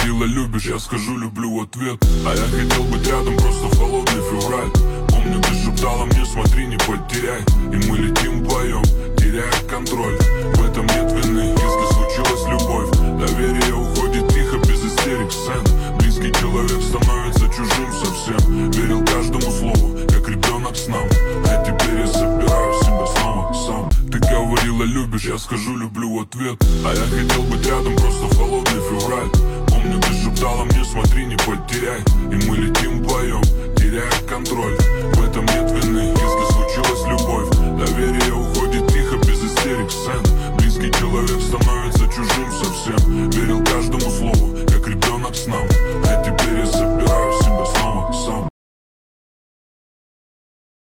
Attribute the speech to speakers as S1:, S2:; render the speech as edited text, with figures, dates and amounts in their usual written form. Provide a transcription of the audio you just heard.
S1: говорила любишь, я скажу люблю в ответ. А я хотел быть рядом, просто в холодный февраль. Помню, ты шептала мне, смотри, не потеряй. И мы летим вдвоем, теряя контроль. В этом нет вины, если случилась любовь. Доверие уходит тихо, без истерик, сцен. Близкий человек становится чужим совсем. Верил каждому слову, как ребенок с нам. А теперь я собираю себя снова сам. Ты говорила любишь, я скажу люблю в ответ. А я хотел быть рядом, просто в холодный февраль. Помню, ты шептала мне, смотри, не потеряй. И мы летим вдвоем, теряя контроль. В этом нет вины, если случилась любовь. Доверие